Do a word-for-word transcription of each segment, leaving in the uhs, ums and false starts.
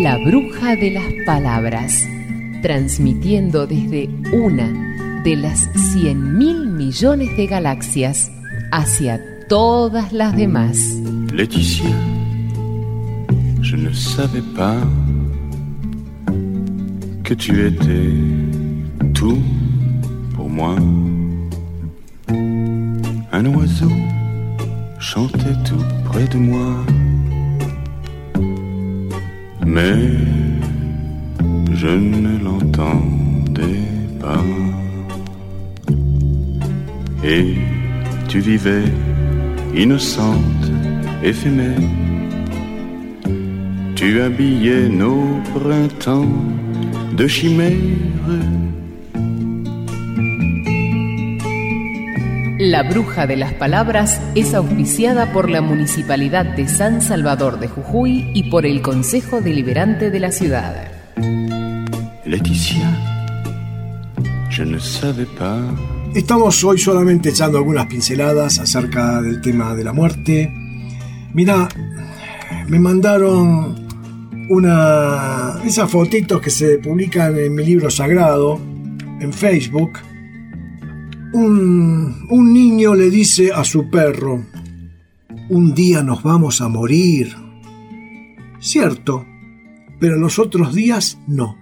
La bruja de las palabras, transmitiendo desde una de las cien mil millones de galaxias hacia todas las demás. Laetitia, je ne savais pas que tu étais tout pour moi. Un oiseau chantait tout près de moi, mais je ne l'entendais pas. Et tu vivais innocente, éphémère. Tu habillais nos printemps de chimères. La bruja de las palabras es auspiciada por la Municipalidad de San Salvador de Jujuy y por el Consejo Deliberante de la ciudad. Laetitia, je ne savais pas. Estamos hoy solamente echando algunas pinceladas acerca del tema de la muerte. Mirá, me mandaron una esas fotitos que se publican en mi libro sagrado en Facebook. Un, un niño le dice a su perro: un día nos vamos a morir. Cierto, pero los otros días no.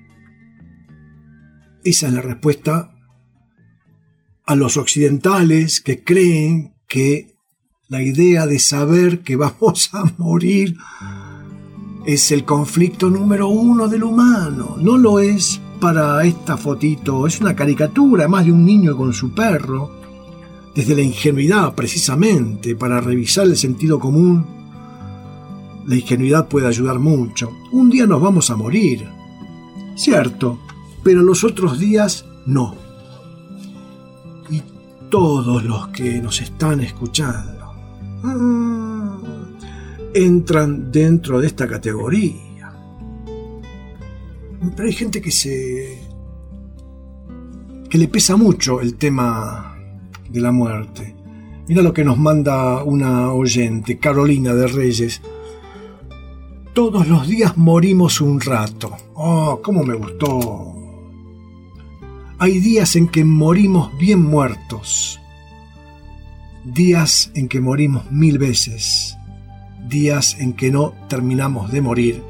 Esa es la respuesta a los occidentales que creen que la idea de saber que vamos a morir es el conflicto número uno del humano. No lo es para esta fotito, es una caricatura más de un niño con su perro, desde la ingenuidad precisamente, para revisar el sentido común. La ingenuidad puede ayudar mucho. Un día nos vamos a morir, cierto, pero los otros días no. Y todos los que nos están escuchando mmm, entran dentro de esta categoría. Pero hay gente que se que le pesa mucho el tema de la muerte. Mira lo que nos manda una oyente, Carolina de Reyes. Todos los días morimos un rato. Oh, cómo me gustó. Hay días en que morimos bien muertos, días en que morimos mil veces, días en que no terminamos de morir.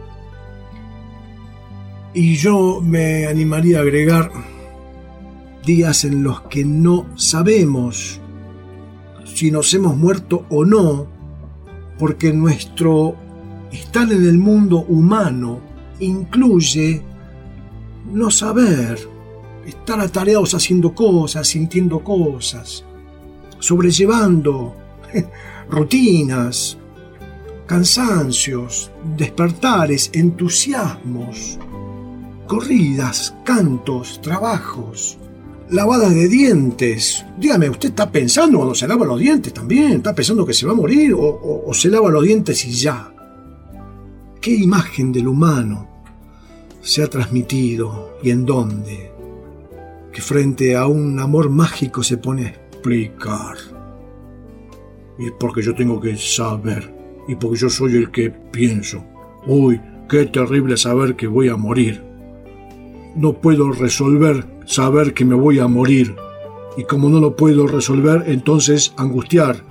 Y yo me animaría a agregar días en los que no sabemos si nos hemos muerto o no, porque nuestro estar en el mundo humano incluye no saber, estar atareados haciendo cosas, sintiendo cosas, sobrellevando rutinas, cansancios, despertares, entusiasmos, corridas, cantos, trabajos, lavadas de dientes. Dígame, ¿usted está pensando cuando se lava los dientes también? ¿Está pensando que se va a morir o, o, o se lava los dientes y ya? ¿Qué imagen del humano se ha transmitido y en dónde? Que frente a un amor mágico se pone a explicar. Y es porque yo tengo que saber, y porque yo soy el que pienso. Uy, qué terrible saber que voy a morir. No puedo resolver saber que me voy a morir. Y como no lo puedo resolver, entonces angustiar.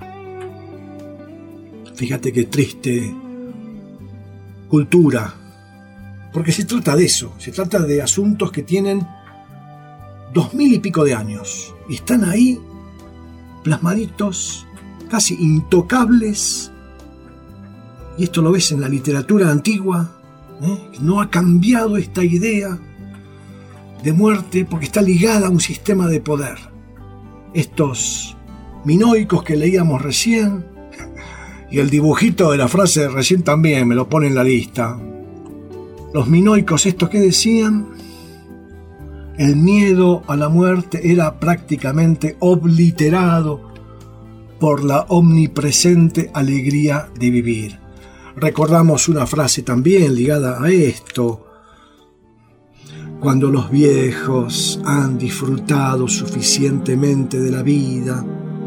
Fíjate qué triste cultura. Porque se trata de eso, se trata de asuntos que tienen dos mil y pico de años. Y están ahí, plasmaditos, casi intocables. Y esto lo ves en la literatura antigua, ¿eh? No ha cambiado esta idea de muerte porque está ligada a un sistema de poder. Estos minoicos que leíamos recién, y el dibujito de la frase de recién también me lo pone en la lista. Los minoicos estos que decían, el miedo a la muerte era prácticamente obliterado por la omnipresente alegría de vivir. Recordamos una frase también ligada a esto. Cuando los viejos han disfrutado suficientemente de la vida,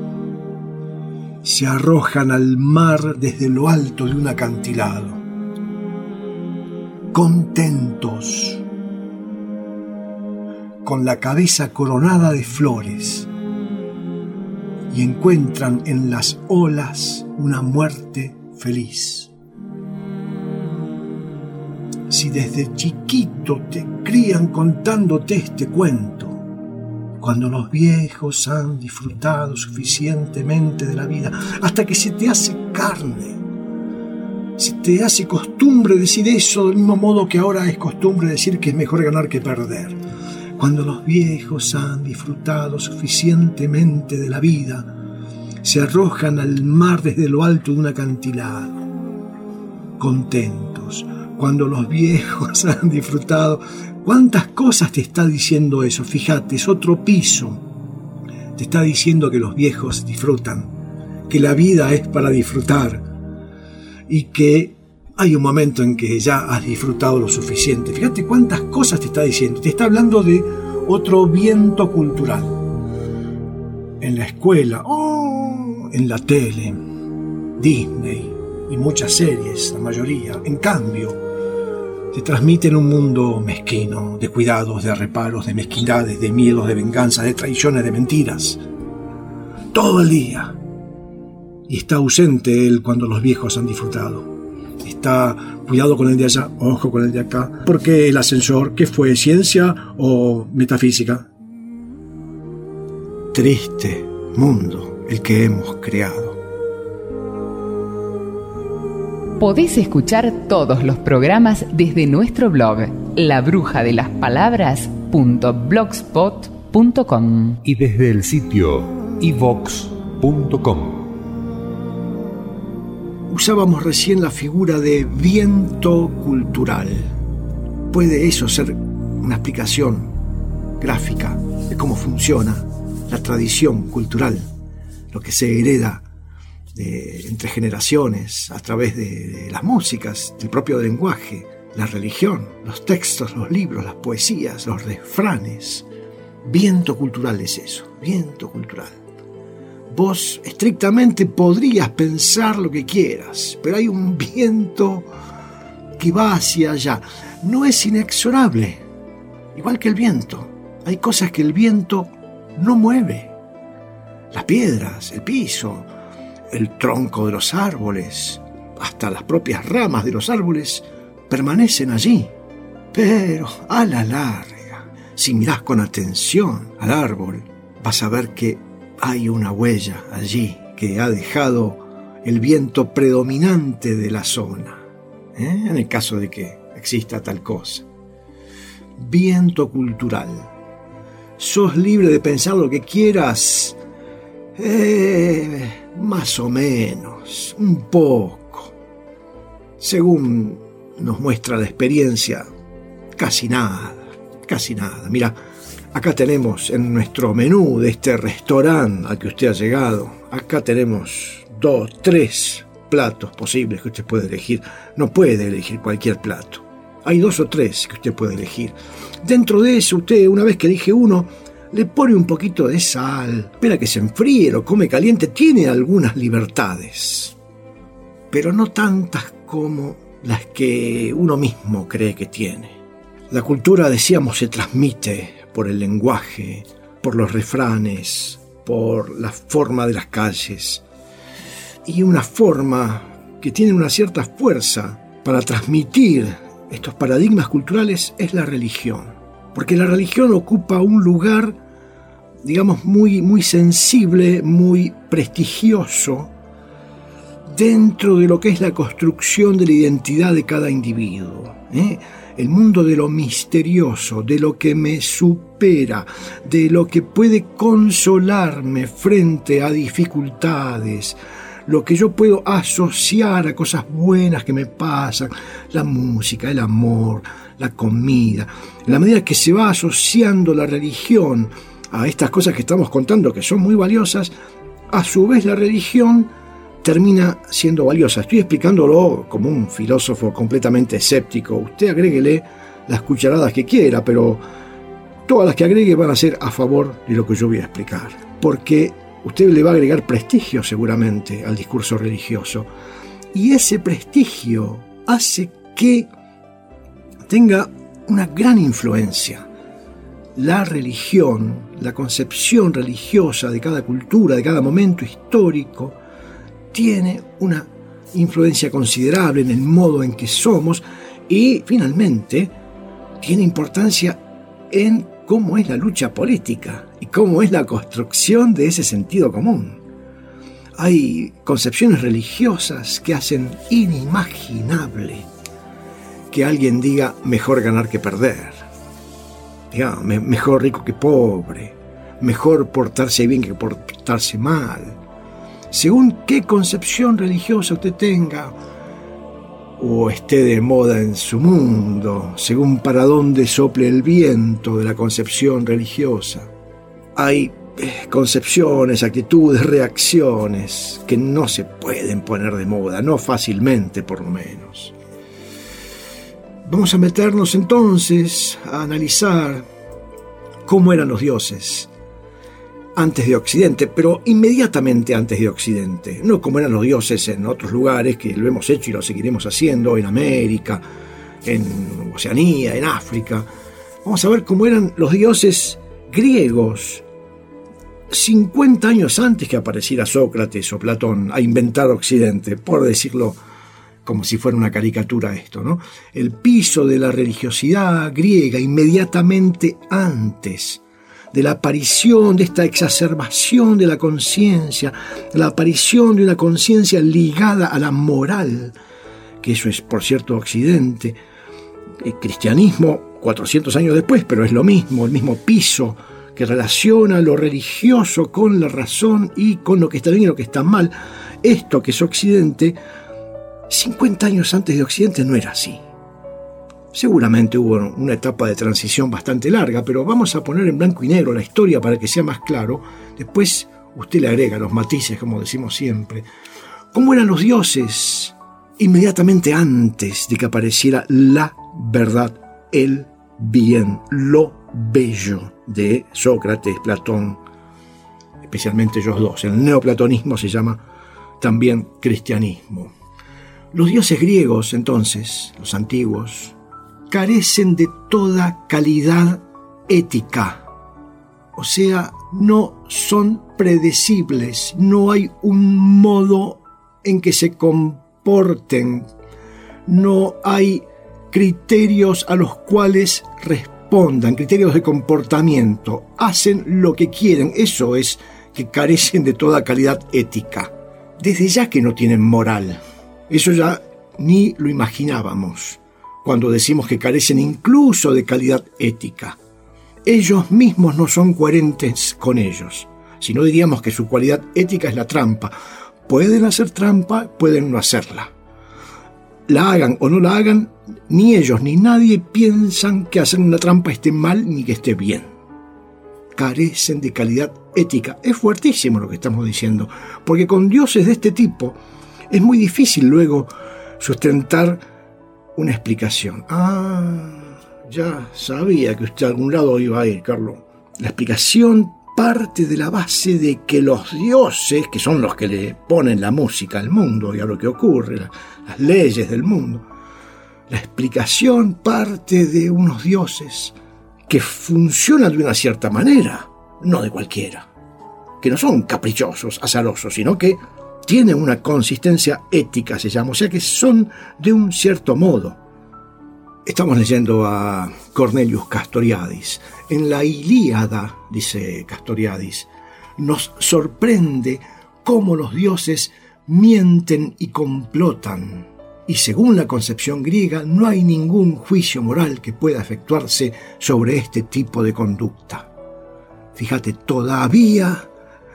se arrojan al mar desde lo alto de un acantilado. contentos, con la cabeza coronada de flores, y encuentran en las olas una muerte feliz. Si desde chiquito te crían contándote este cuento, cuando los viejos han disfrutado suficientemente de la vida, hasta que se te hace carne, se te hace costumbre decir eso, del mismo modo que ahora es costumbre decir que es mejor ganar que perder. Cuando los viejos han disfrutado suficientemente de la vida, se arrojan al mar desde lo alto de un acantilado, contentos. Cuando los viejos han disfrutado, ¿cuántas cosas te está diciendo eso? Fíjate, es otro piso. Te está diciendo que los viejos disfrutan, que la vida es para disfrutar y que hay un momento en que ya has disfrutado lo suficiente. Fíjate cuántas cosas te está diciendo. Te está hablando de otro viento cultural. En la escuela, oh, en la tele, Disney y muchas series, la mayoría, en cambio, te transmiten un mundo mezquino, de cuidados, de reparos, de mezquindades, de miedos, de venganzas, de traiciones, de mentiras. Todo el día. Y está ausente él cuando los viejos han disfrutado. Está, cuidado con el de allá, ojo con el de acá. Porque el ascensor, ¿qué fue? ¿Ciencia o metafísica? Triste mundo el que hemos creado. Podés escuchar todos los programas desde nuestro blog, la bruja de las palabras punto blogspot punto com, y desde el sitio i vox punto com. Usábamos recién la figura de viento cultural. ¿Puede eso ser una explicación gráfica de cómo funciona la tradición cultural, lo que se hereda de, entre generaciones a través de, de las músicas, del propio lenguaje, la religión, los textos, los libros, las poesías, los refranes? Viento cultural es eso, viento cultural. Vos estrictamente podrías pensar lo que quieras, pero hay un viento que va hacia allá. No es inexorable, igual que el viento. Hay cosas que el viento no mueve. Las piedras, el piso, el tronco de los árboles, hasta las propias ramas de los árboles permanecen allí. Pero a la larga, si mirás con atención al árbol, vas a ver que hay una huella allí que ha dejado el viento predominante de la zona, ¿eh? En el caso de que exista tal cosa. Viento cultural. ¿Sos libre de pensar lo que quieras? Eh, más o menos, un poco. Según nos muestra la experiencia, casi nada, casi nada. Mira, acá tenemos en nuestro menú de este restaurante al que usted ha llegado, acá tenemos dos, tres platos posibles que usted puede elegir. No puede elegir cualquier plato. Hay dos o tres que usted puede elegir. Dentro de eso, usted, una vez que elige uno, le pone un poquito de sal, espera que se enfríe, lo come caliente, tiene algunas libertades, pero no tantas como las que uno mismo cree que tiene. La cultura, decíamos, se transmite por el lenguaje, por los refranes, por la forma de las calles. Y una forma que tiene una cierta fuerza para transmitir estos paradigmas culturales es la religión. Porque la religión ocupa un lugar, digamos, muy, muy sensible, muy prestigioso dentro de lo que es la construcción de la identidad de cada individuo, ¿eh? El mundo de lo misterioso, de lo que me supera, de lo que puede consolarme frente a dificultades, lo que yo puedo asociar a cosas buenas que me pasan, la música, el amor, la comida. En la medida que se va asociando la religión a estas cosas que estamos contando, que son muy valiosas, a su vez la religión termina siendo valiosa. Estoy explicándolo como un filósofo completamente escéptico. Usted agréguele las cucharadas que quiera, pero todas las que agregue van a ser a favor de lo que yo voy a explicar. Porque usted le va a agregar prestigio seguramente al discurso religioso. Y ese prestigio hace que tenga una gran influencia. La religión, la concepción religiosa de cada cultura, de cada momento histórico, tiene una influencia considerable en el modo en que somos y, finalmente, tiene importancia en cómo es la lucha política y cómo es la construcción de ese sentido común. Hay concepciones religiosas que hacen inimaginable que alguien diga mejor ganar que perder, diga, me, mejor rico que pobre, mejor portarse bien que portarse mal. Según qué concepción religiosa usted tenga o esté de moda en su mundo, según para dónde sople el viento de la concepción religiosa, hay eh, concepciones, actitudes, reacciones que no se pueden poner de moda, no fácilmente por lo menos. Vamos a meternos entonces a analizar cómo eran los dioses antes de Occidente, pero inmediatamente antes de Occidente, no como eran los dioses en otros lugares, que lo hemos hecho y lo seguiremos haciendo, en América, en Oceanía, en África. Vamos a ver cómo eran los dioses griegos, cincuenta años antes que apareciera Sócrates o Platón a inventar Occidente, por decirlo como si fuera una caricatura esto, ¿no? El piso de la religiosidad griega inmediatamente antes de la aparición de esta exacerbación de la conciencia, la aparición de una conciencia ligada a la moral, que eso es, por cierto, Occidente. El cristianismo, cuatrocientos años después, pero es lo mismo, el mismo piso que relaciona lo religioso con la razón y con lo que está bien y lo que está mal. Esto que es Occidente, cincuenta años antes de Occidente no era así. Seguramente hubo una etapa de transición bastante larga, pero vamos a poner en blanco y negro la historia para que sea más claro. Después usted le agrega los matices, como decimos siempre. ¿Cómo eran los dioses inmediatamente antes de que apareciera la verdad, el bien, lo bello de Sócrates, Platón, especialmente ellos dos? El neoplatonismo se llama también cristianismo. Los dioses griegos, entonces, los antiguos, carecen de toda calidad ética. O sea, no son predecibles, no hay un modo en que se comporten, no hay criterios a los cuales respondan, criterios de comportamiento, hacen lo que quieren. Eso es que carecen de toda calidad ética. Desde ya que no tienen moral. Eso ya ni lo imaginábamos cuando decimos que carecen incluso de calidad ética. Ellos mismos no son coherentes con ellos. Si no, diríamos que su cualidad ética es la trampa. Pueden hacer trampa, pueden no hacerla. La hagan o no la hagan, ni ellos ni nadie piensan que hacer una trampa esté mal ni que esté bien. Carecen de calidad ética. Es fuertísimo lo que estamos diciendo, porque con dioses de este tipo es muy difícil luego sustentar una explicación. Ah, ya sabía que usted a algún lado iba a ir, Carlos. La explicación parte de la base de que los dioses, que son los que le ponen la música al mundo y a lo que ocurre, la, las leyes del mundo, la explicación parte de unos dioses que funcionan de una cierta manera, no de cualquiera, que no son caprichosos, azarosos, sino que tienen una consistencia ética, se llama, o sea que son de un cierto modo. Estamos leyendo a Cornelius Castoriadis. En la Ilíada, dice Castoriadis, nos sorprende cómo los dioses mienten y complotan. Y según la concepción griega, no hay ningún juicio moral que pueda efectuarse sobre este tipo de conducta. Fíjate, todavía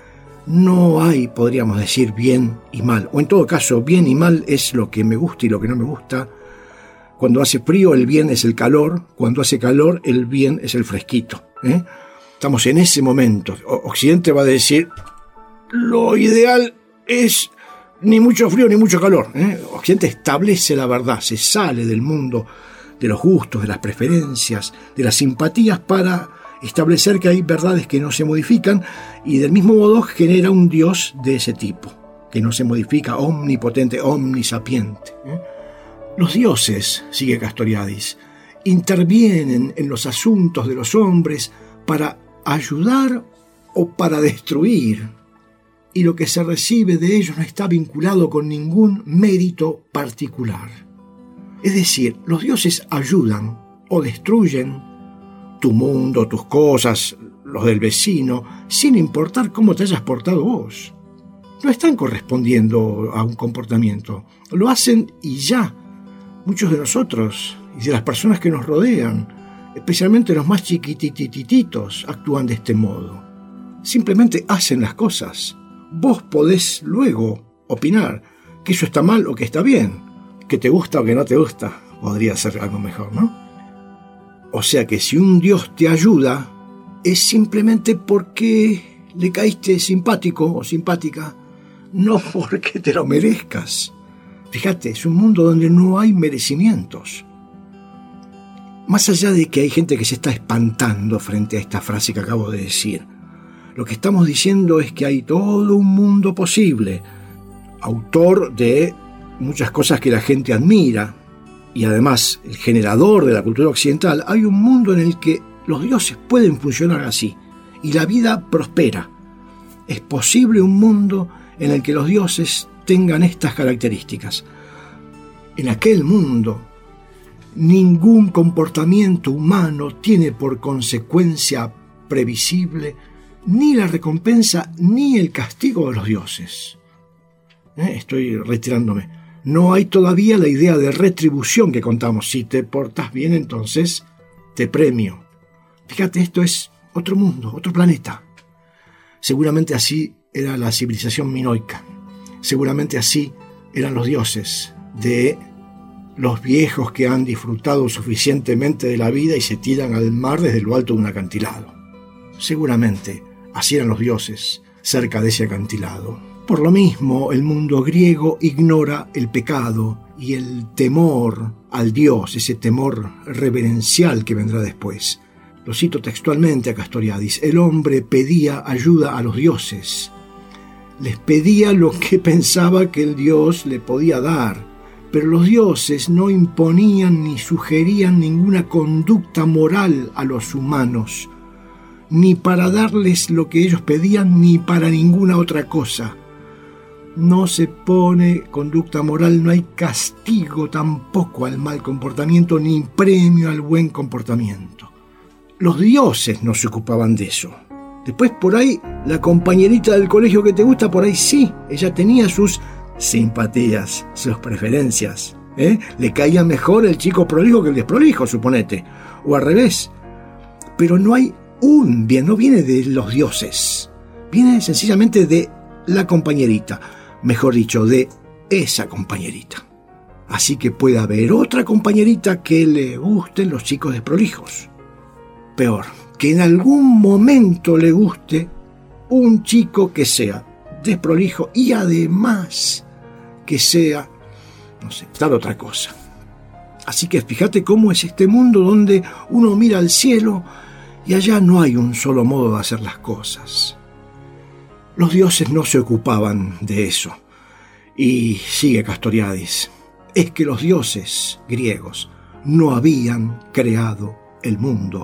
no hay, podríamos decir, bien y mal. O en todo caso, bien y mal es lo que me gusta y lo que no me gusta. Cuando hace frío, el bien es el calor. Cuando hace calor, el bien es el fresquito. ¿eh? Estamos en ese momento. Occidente va a decir, lo ideal es ni mucho frío ni mucho calor. ¿eh? Occidente establece la verdad, se sale del mundo de los gustos, de las preferencias, de las simpatías para establecer que hay verdades que no se modifican y del mismo modo genera un Dios de ese tipo, que no se modifica, omnipotente, omnisapiente. ¿eh? Los dioses, sigue Castoriadis, intervienen en los asuntos de los hombres para ayudar o para destruir, y lo que se recibe de ellos no está vinculado con ningún mérito particular. Es decir, los dioses ayudan o destruyen tu mundo, tus cosas, los del vecino, sin importar cómo te hayas portado vos. No están correspondiendo a un comportamiento, lo hacen y ya. Muchos de nosotros y de las personas que nos rodean, especialmente los más chiquititititos, actúan de este modo. Simplemente hacen las cosas. Vos podés luego opinar que eso está mal o que está bien, que te gusta o que no te gusta. Podría ser algo mejor, ¿no? O sea que si un Dios te ayuda, es simplemente porque le caíste simpático o simpática, no porque te lo merezcas. Fíjate, es un mundo donde no hay merecimientos. Más allá de que hay gente que se está espantando frente a esta frase que acabo de decir, lo que estamos diciendo es que hay todo un mundo posible, autor de muchas cosas que la gente admira, y además el generador de la cultura occidental. Hay un mundo en el que los dioses pueden funcionar así, y la vida prospera. Es posible un mundo en el que los dioses tengan estas características. En aquel mundo, ningún comportamiento humano tiene por consecuencia previsible ni la recompensa ni el castigo de los dioses. ¿Eh? Estoy retirándome. No hay todavía la idea de retribución que contamos. Si te portas bien, entonces te premio. Fíjate, esto es otro mundo, otro planeta. Seguramente así era la civilización minoica. Seguramente así eran los dioses de los viejos que han disfrutado suficientemente de la vida y se tiran al mar desde lo alto de un acantilado. Seguramente así eran los dioses cerca de ese acantilado. Por lo mismo, el mundo griego ignora el pecado y el temor al Dios, ese temor reverencial que vendrá después. Lo cito textualmente a Castoriadis: el hombre pedía ayuda a los dioses. Les pedía lo que pensaba que el Dios le podía dar, pero los dioses no imponían ni sugerían ninguna conducta moral a los humanos, ni para darles lo que ellos pedían, ni para ninguna otra cosa. No se pone conducta moral, no hay castigo tampoco al mal comportamiento, ni premio al buen comportamiento. Los dioses no se ocupaban de eso. Después por ahí, la compañerita del colegio que te gusta, por ahí sí, ella tenía sus simpatías, sus preferencias. ¿eh? Le caía mejor el chico prolijo que el desprolijo, suponete, o al revés. Pero no hay un bien, no viene de los dioses, viene sencillamente de la compañerita. Mejor dicho, de esa compañerita. Así que puede haber otra compañerita que le gusten los chicos desprolijos. Peor, que en algún momento le guste un chico que sea desprolijo y además que sea, no sé, tal otra cosa. Así que fíjate cómo es este mundo donde uno mira al cielo y allá no hay un solo modo de hacer las cosas. Los dioses no se ocupaban de eso. Y sigue Castoriadis: es que los dioses griegos no habían creado el mundo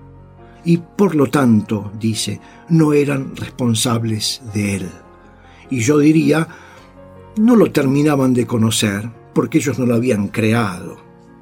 y por lo tanto, dice, no eran responsables de él. Y yo diría, no lo terminaban de conocer porque ellos no lo habían creado.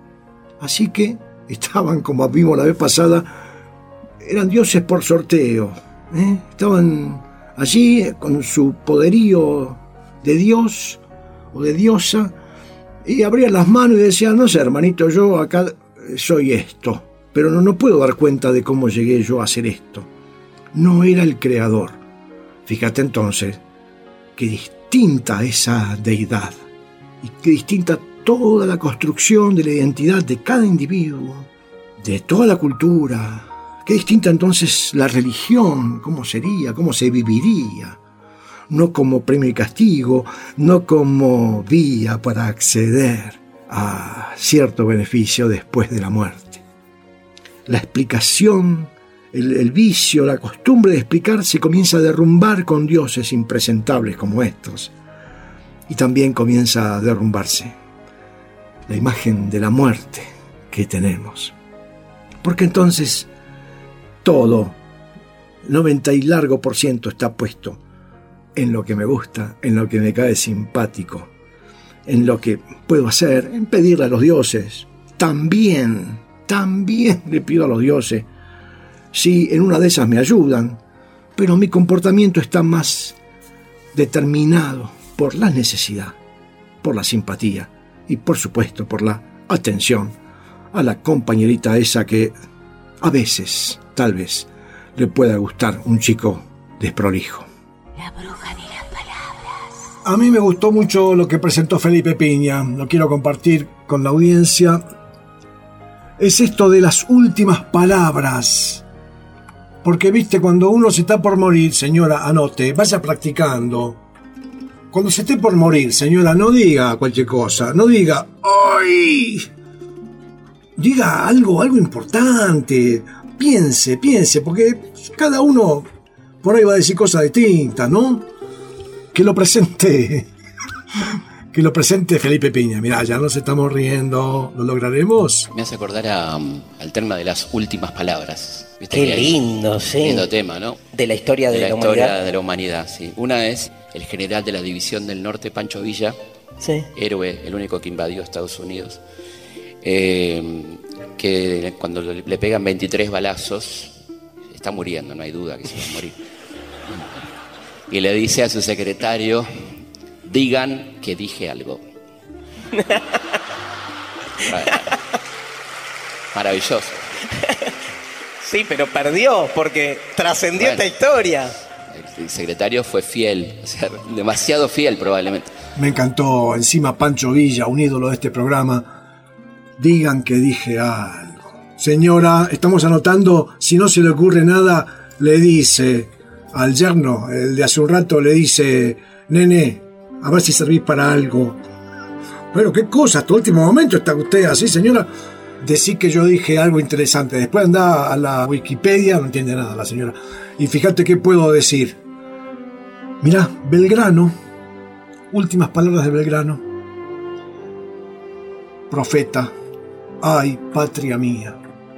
Así que estaban, como vimos la vez pasada, eran dioses por sorteo. ¿eh? Estaban allí con su poderío de Dios o de diosa y abrían las manos y decían: no sé, hermanito, yo acá soy esto, pero no, no puedo dar cuenta de cómo llegué yo a hacer esto. No era el creador. Fíjate entonces qué distinta esa deidad y qué distinta toda la construcción de la identidad de cada individuo, de toda la cultura. Qué distinta entonces la religión, cómo sería, cómo se viviría. No como premio y castigo, no como vía para acceder a cierto beneficio después de la muerte. La explicación, el, el vicio, la costumbre de explicar se comienza a derrumbar con dioses impresentables como estos. Y también comienza a derrumbarse la imagen de la muerte que tenemos. Porque entonces todo, noventa y largo por ciento está puesto en lo que me gusta, en lo que me cae simpático, en lo que puedo hacer, en pedirle a los dioses. También, también le pido a los dioses si en una de esas me ayudan, pero mi comportamiento está más determinado por la necesidad, por la simpatía y por supuesto por la atención a la compañerita esa que a veces, tal vez, le pueda gustar un chico desprolijo. La bruja de las palabras. A mí me gustó mucho lo que presentó Felipe Piña, lo quiero compartir con la audiencia. Es esto de las últimas palabras. Porque, viste, cuando uno se está por morir, señora, anote, vaya practicando. Cuando se esté por morir, señora, no diga cualquier cosa, no diga, ¡ay! Diga algo, algo importante. Piense, piense, porque cada uno por ahí va a decir cosas distintas, ¿no? Que lo presente, que lo presente Felipe Piña. Mirá, ya nos estamos riendo, ¿lo lograremos? Me hace acordar a, um, al tema de las últimas palabras. ¿Viste? Qué lindo, sí. Lindo tema, ¿no? De la historia de, de la, la historia humanidad. de la humanidad, sí. Una es el general de la División del Norte, Pancho Villa, Sí. héroe, el único que invadió Estados Unidos, eh, que cuando le pegan veintitrés balazos, está muriendo, no hay duda que se va a morir. Y le dice a su secretario, digan que dije algo. Maravilloso. Sí, pero perdió porque trascendió Bueno. esta historia. El secretario fue fiel, o sea, demasiado fiel probablemente. Me encantó, encima Pancho Villa, un ídolo de este programa. Digan que dije algo. Señora, estamos anotando, si no se le ocurre nada, le dice al yerno, el de hace un rato, le dice, nene, a ver si servís para algo. Pero qué cosa, hasta último momento está usted así, señora. Decí que yo dije algo interesante. Después anda a la Wikipedia, no entiende nada la señora. Y fíjate qué puedo decir. Mirá, Belgrano, últimas palabras de Belgrano. Profeta, ay, patria mía.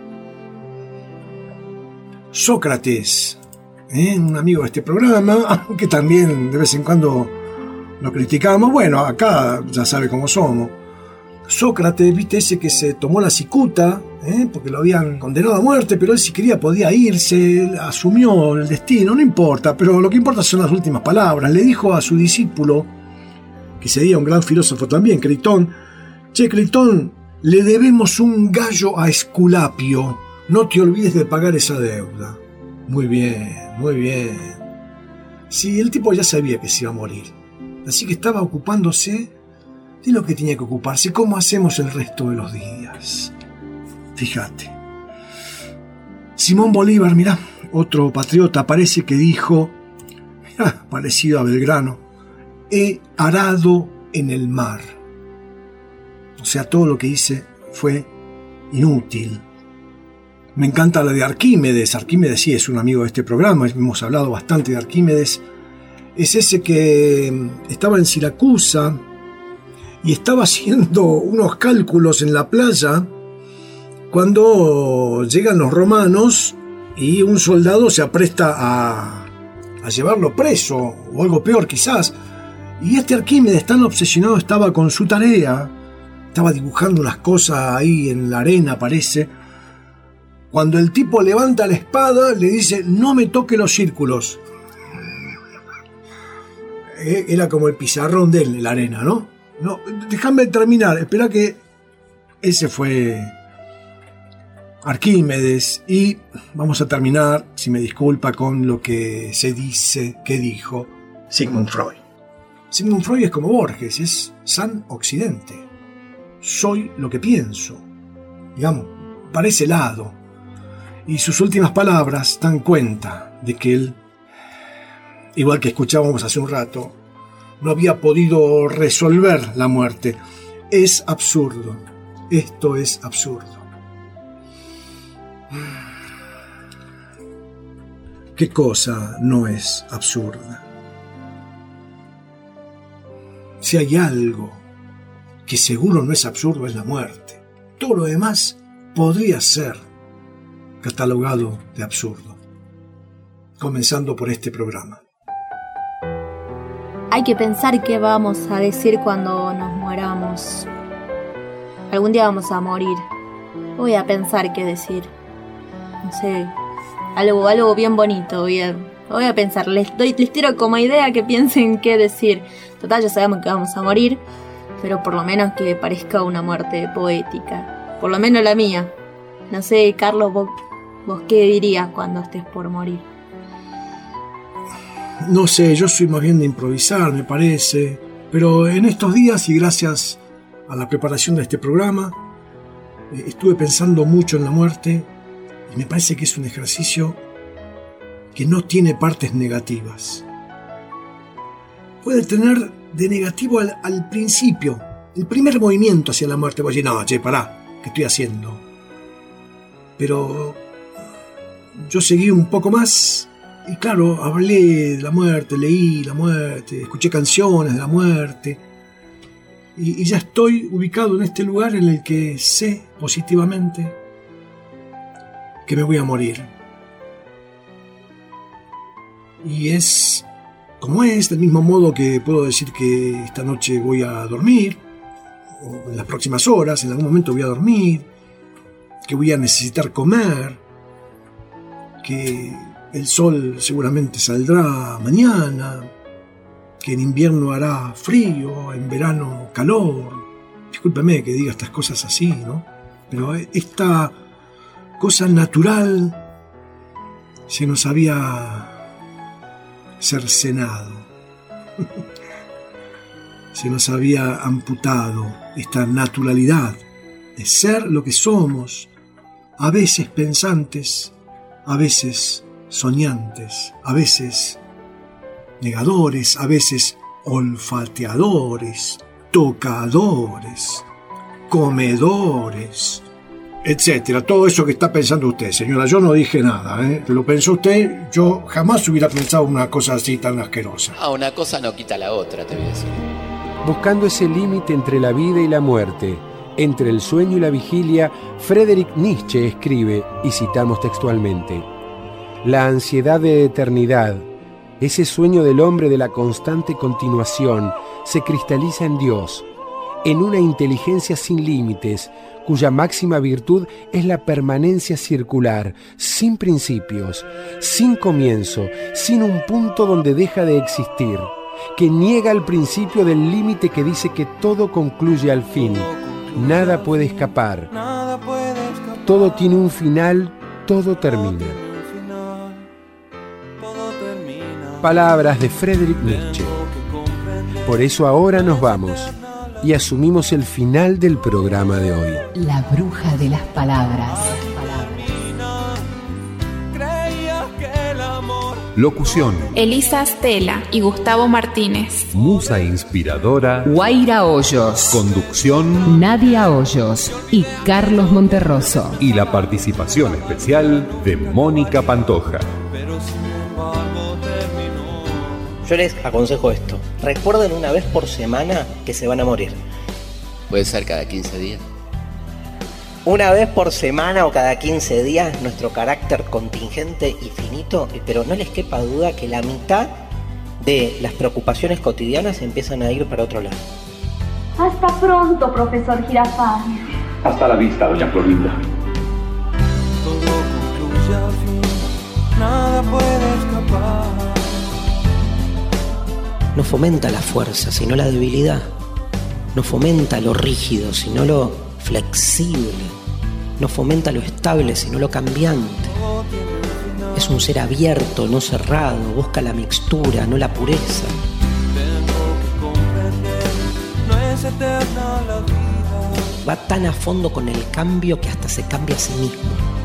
Sócrates, ¿eh? Un amigo de este programa, aunque también de vez en cuando lo criticamos. Bueno, acá ya sabe cómo somos. Sócrates, viste, ese que se tomó la cicuta, ¿eh? Porque lo habían condenado a muerte, pero él si quería podía irse, él asumió el destino, no importa, pero lo que importa son las últimas palabras. Le dijo a su discípulo, que sería un gran filósofo también, Critón, che, Critón, le debemos un gallo a Esculapio, no te olvides de pagar esa deuda. Muy bien, muy bien. Sí, el tipo ya sabía que se iba a morir, así que estaba ocupándose de lo que tenía que ocuparse. ¿Cómo hacemos el resto de los días? Fíjate. Simón Bolívar, mirá, otro patriota, parece que dijo, mirá, parecido a Belgrano, he arado en el mar. O sea, todo lo que hice fue inútil. Me encanta la de Arquímedes. Arquímedes sí es un amigo de este programa, hemos hablado bastante de Arquímedes. Es ese que estaba en Siracusa y estaba haciendo unos cálculos en la playa cuando llegan los romanos y un soldado se apresta a, a llevarlo preso, o algo peor quizás. Y este Arquímedes, tan obsesionado estaba con su tarea, estaba dibujando unas cosas ahí en la arena, parece, cuando el tipo levanta la espada, le dice, no me toque los círculos. Era como el pizarrón de él en la arena, ¿no? No, déjame terminar, espera que ese fue Arquímedes. Y vamos a terminar, si me disculpa, con lo que se dice que dijo Sigmund Freud. Sigmund Freud es como Borges, es San Occidente. Soy lo que pienso, digamos, para ese lado. Y sus últimas palabras dan cuenta de que él, igual que escuchábamos hace un rato, no había podido resolver la muerte. Es absurdo. Esto es absurdo. ¿Qué cosa no es absurda? Si hay algo que seguro no es absurdo, es la muerte. Todo lo demás podría ser catalogado de absurdo. Comenzando por este programa. Hay que pensar qué vamos a decir cuando nos mueramos. Algún día vamos a morir. Voy a pensar qué decir. No sé, algo, algo bien bonito. Voy a, voy a pensar. Les, doy, les tiro como idea que piensen qué decir. Total, ya sabemos que vamos a morir, pero por lo menos que parezca una muerte poética. Por lo menos la mía. No sé, Carlos, vos, vos qué dirías cuando estés por morir. No sé, yo soy más bien de improvisar, me parece. Pero en estos días, y gracias a la preparación de este programa, eh, estuve pensando mucho en la muerte, y me parece que es un ejercicio que no tiene partes negativas. Puede tener de negativo al, al principio, el primer movimiento hacia la muerte. Voy a decir, no, che, pará, ¿qué estoy haciendo? Pero yo seguí un poco más. Y claro, hablé de la muerte, leí la muerte, escuché canciones de la muerte. Y, y ya estoy ubicado en este lugar en el que sé positivamente que me voy a morir. Y es como es, del mismo modo que puedo decir que esta noche voy a dormir, o en las próximas horas, en algún momento voy a dormir, que voy a necesitar comer, que el sol seguramente saldrá mañana, que en invierno hará frío, en verano calor. Discúlpeme que diga estas cosas así, ¿no? Pero esta cosa natural se nos había cercenado, se nos había amputado esta naturalidad de ser lo que somos, a veces pensantes, a veces soñantes, a veces negadores, a veces olfateadores, tocadores, comedores, etcétera. Todo eso que está pensando usted, señora. Yo no dije nada, ¿eh? Lo pensó usted. Yo jamás hubiera pensado una cosa así tan asquerosa. Ah, una cosa no quita la otra, te voy a decir. Buscando ese límite entre la vida y la muerte, entre el sueño y la vigilia, Friedrich Nietzsche escribe, y citamos textualmente: la ansiedad de eternidad, ese sueño del hombre de la constante continuación, se cristaliza en Dios, en una inteligencia sin límites, cuya máxima virtud es la permanencia circular, sin principios, sin comienzo, sin un punto donde deja de existir, que niega el principio del límite que dice que todo concluye al fin, nada puede escapar, todo tiene un final, todo termina. Palabras de Friedrich Nietzsche. Por eso ahora nos vamos y asumimos el final del programa de hoy. La bruja de las palabras. Locución: Elisa Stella y Gustavo Martínez. Musa inspiradora: Guaira Hoyos. Conducción: Nadia Hoyos y Carlos Monterroso. Y la participación especial de Mónica Pantoja. Yo les aconsejo esto. Recuerden una vez por semana que se van a morir. Puede ser cada quince días. Una vez por semana o cada quince días, nuestro carácter contingente y finito, pero no les quepa duda que la mitad de las preocupaciones cotidianas empiezan a ir para otro lado. Hasta pronto, profesor Girafales. Hasta la vista, doña Florinda. Todo concluye al fin, nada puede escapar. No fomenta la fuerza, sino la debilidad. No fomenta lo rígido, sino lo flexible. No fomenta lo estable, sino lo cambiante. Es un ser abierto, no cerrado. Busca la mixtura, no la pureza. Tengo que comprender, no es eterna la vida. Va tan a fondo con el cambio que hasta se cambia a sí mismo.